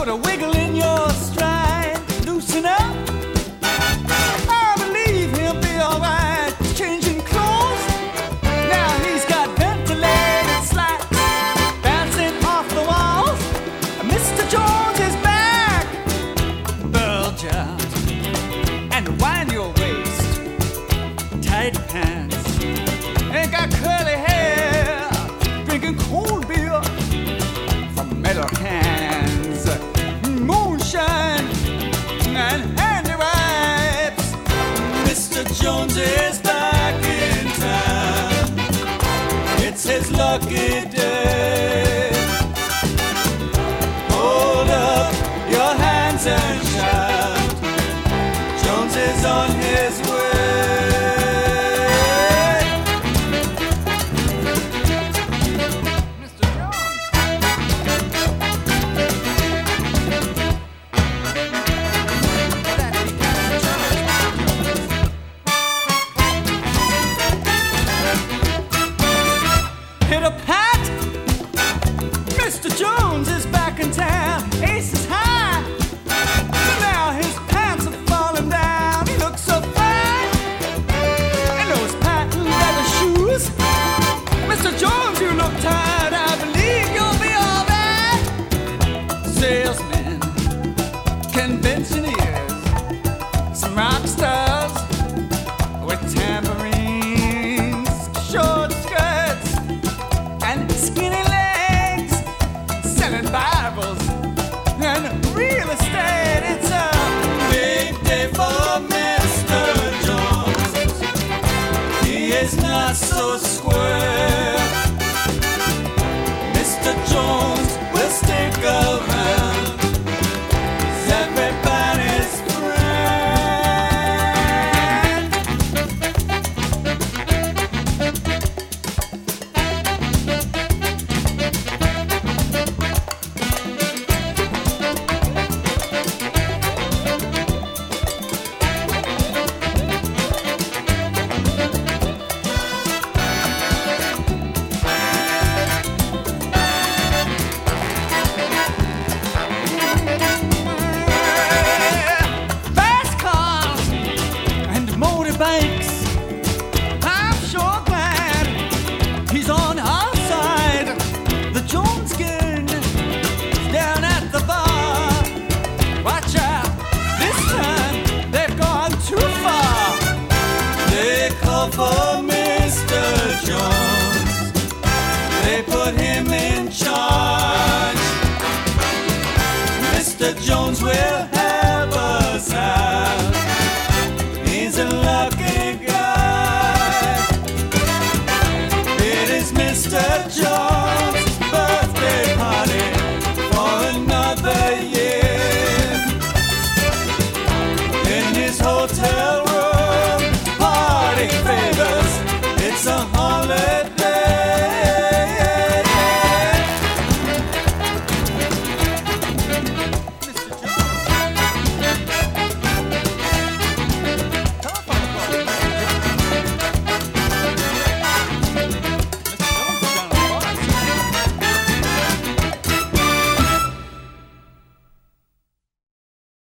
put a wiggle in your stride. Loosen up, I believe he'll be alright. Changing clothes, now he's got ventilated slats bouncing off the walls. Mr. Jones is back. Bulge out and wind your waist. Tight pants, ain't got curly hair. Drinking cold beer from metal cans. Moonshine and handy wipes. Mr. Jones is back in town. It's his lucky day. Hold up your hands and shout. Jones is on his way. Mr. Jones. Hit a pat. Mr. Jones is back in town. Ace is high. Now his pants are falling down. He looks so fine in those patent leather shoes. Mr. Jones, you look tired. I believe you'll be all right. Salesmen, conventioneers, some rock stars with tambourines, short skirts, and skinny legs, selling Bibles and real estate. It's a big day for Mr. Jones. He is not so square. Mr. Jones will stick around. He's everybody's friend. Fast cars and motorbikes. I'm sure glad he's on our side. The Jones gang is down at the bar. Watch out, this time they've gone too far. They call for Mr. Jones. They put him in charge. Mr. Jones will